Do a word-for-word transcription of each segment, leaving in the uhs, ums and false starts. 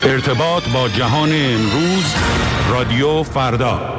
ارتباط با جهان امروز، رادیو فردا.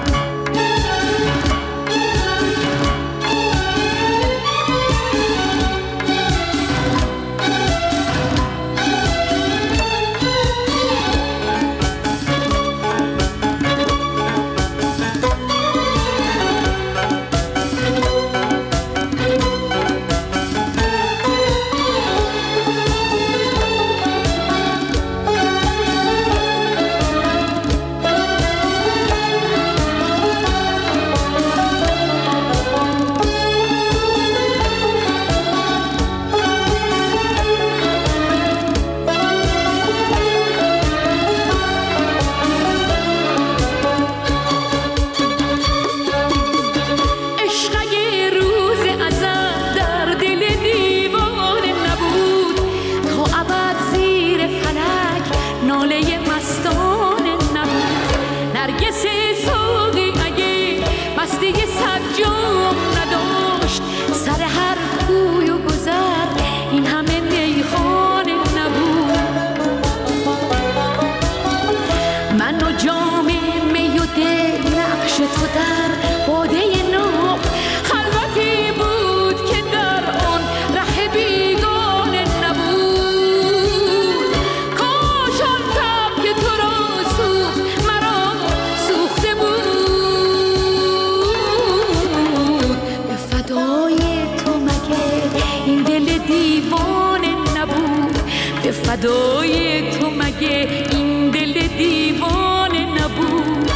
فدای تو مگه این دل دیوانه نبود؟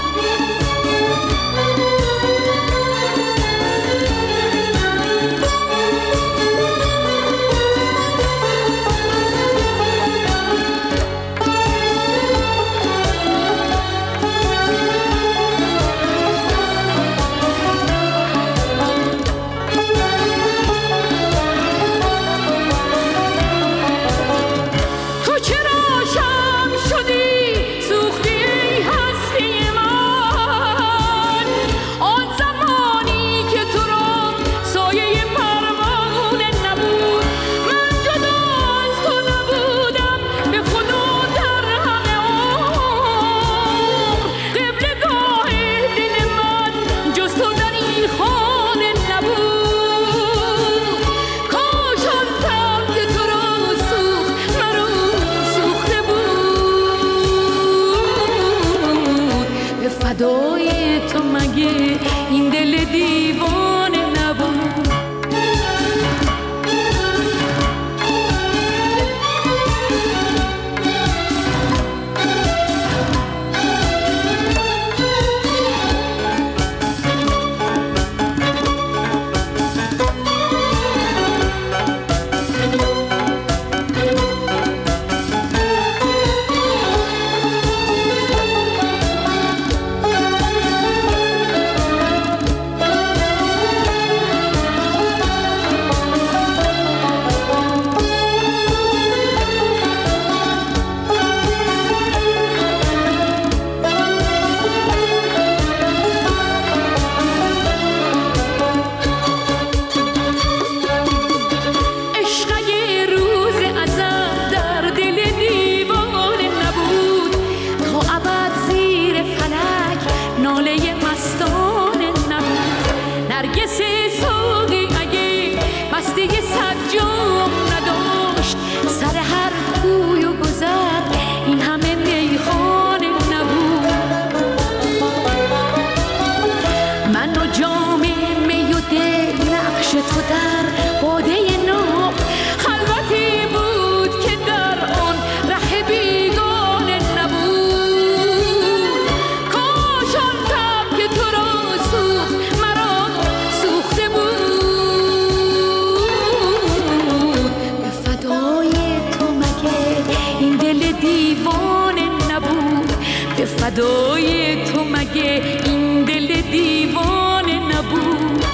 فدای تو مگه این دل دیوانه نبود؟ فدای تو مگه این دل دیوانه نبود؟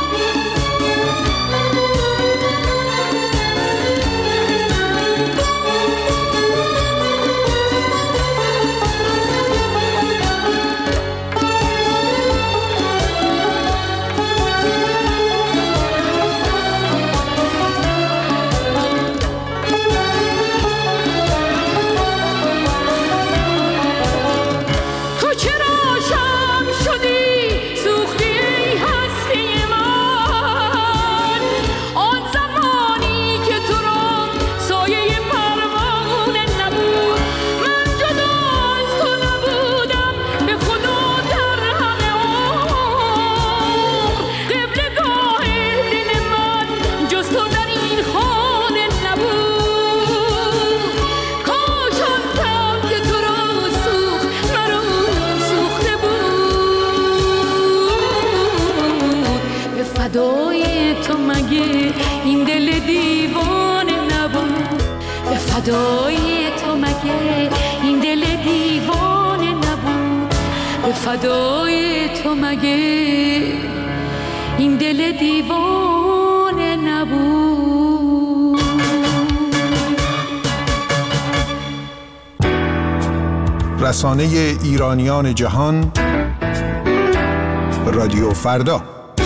این دل دیوانه نبود. به فدای تو مگه این دل دیوانه نبود. به فدای تو مگه این دل دیوانه نبود. رسانه ایرانیان جهان، رادیو فردا.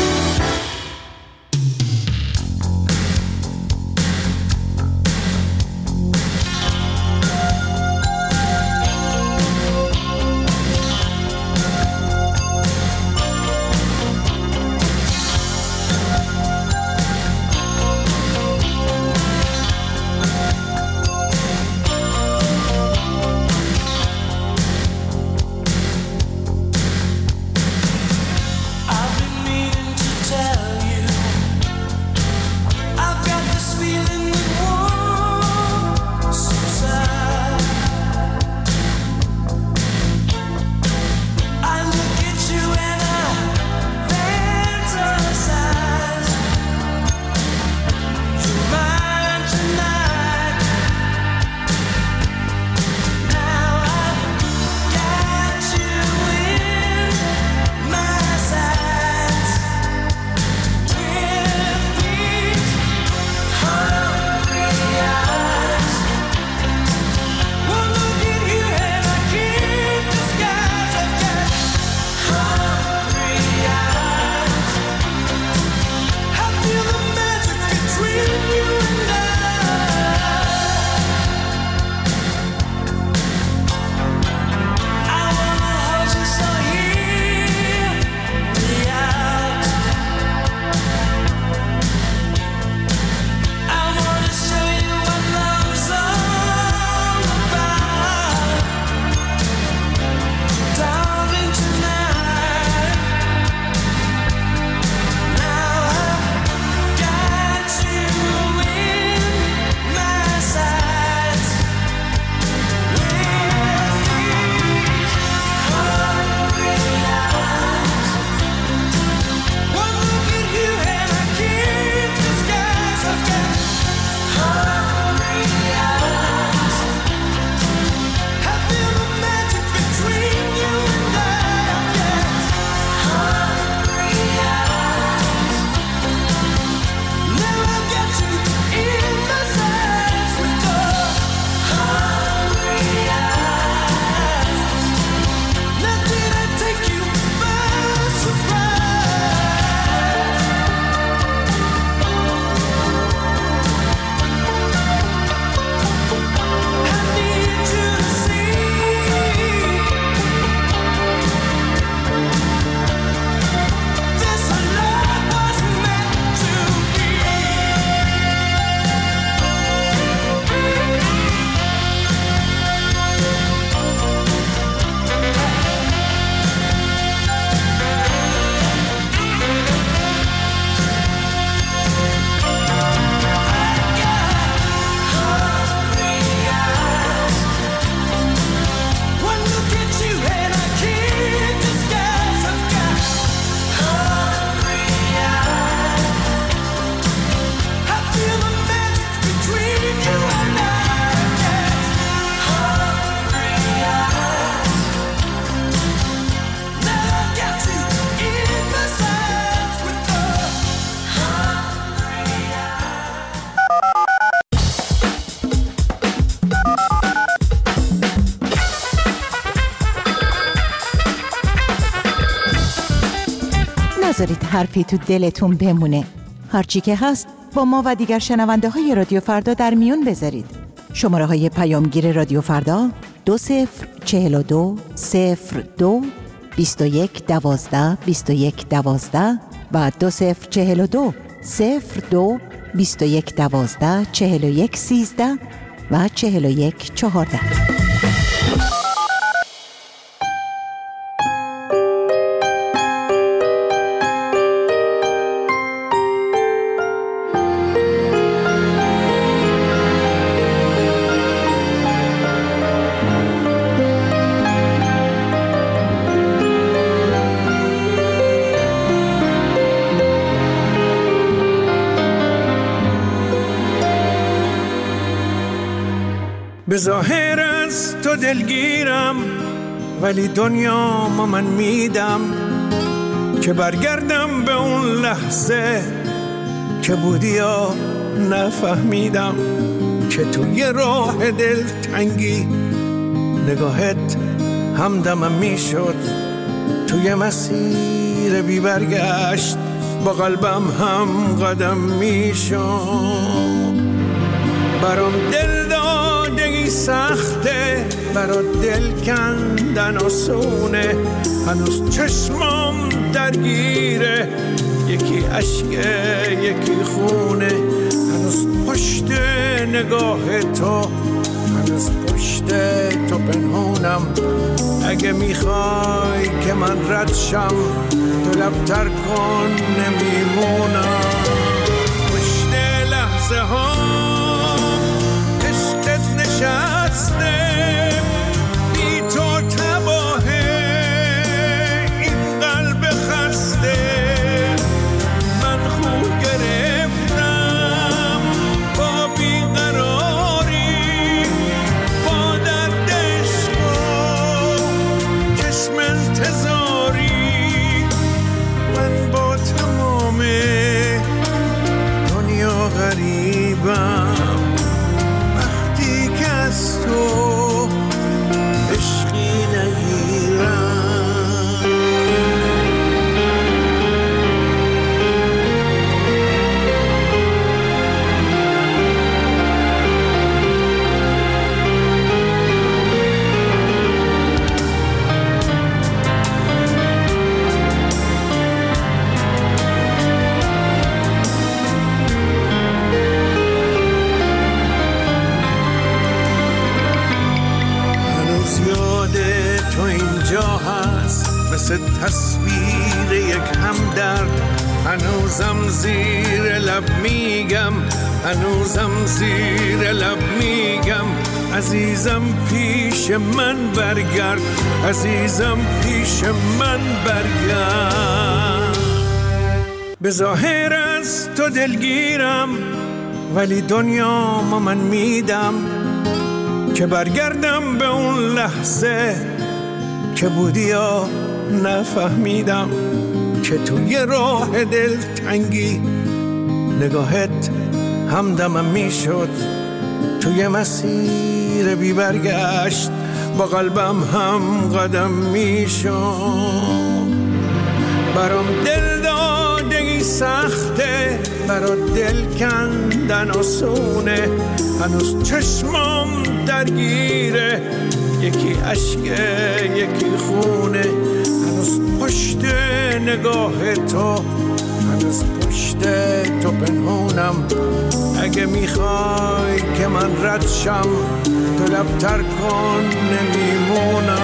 نذارید حرفی تو دلتون بمونه. هرچی که هست با ما و دیگر شنونده های رادیو فردا در میون بذارید. شماره های پیامگیر رادیو فردا دو صفر چهل و دو صفر دو بیست و یک دوازده بیست و یک دوازده و دو صفر چهل و دو صفر دو بیست و یک دوازده چهل و یک سیزده و چهل و یک چهارده. به ظاهر از تو دلگیرم، ولی دنیا ما من میدم که برگردم به اون لحظه که بودی یا نفهمیدم، که توی راه دلتنگی نگاهت همدمم میشد، توی مسیر بی برگشت با قلبم هم قدم میشد. برام دل دادگی سخته، برات دل کندن آسونه، هنوز چشمام درگیره، یکی عشقه یکی خونه، هنوز پشت نگاه تو، هنوز پشت تو پنهونم. اگه میخوای که من رد شم تو لبتر کن، نمیمونم. پشت لحظه ها عشقت نشسته، بی تو تباهه این قلب خسته. من خو گرفتم با بیقراری، با درد عشق و چشم انتظاری. من با تمام دنیا غریبم وقتی که از تو عشقی نگیرم. مثل تصویر یک همدرد، هنوزم زیر لب میگم، هنوزم زیر لب میگم. عزیزم پیش من برگرد، عزیزم پیش من برگرد. به ظاهر از تو دلگیرم، ولی دنیا ما من میدم که برگردم به اون لحظه که بودی یا نفهمیدم، که توی راه دلتنگی نگاهت همدمم میشد، توی مسیر بی برگشت با قلبم هم قدم میشد. برام دل دادگی سخته، برات دل کندن آسونه، هنوز چشمام درگیره، یکی عشقه یکی خونه، هنوز پشت نگاه تو، هنوز پشت تو پنهونم. اگه میخوای که من رد شم تو لبتر کن، نمیمونم.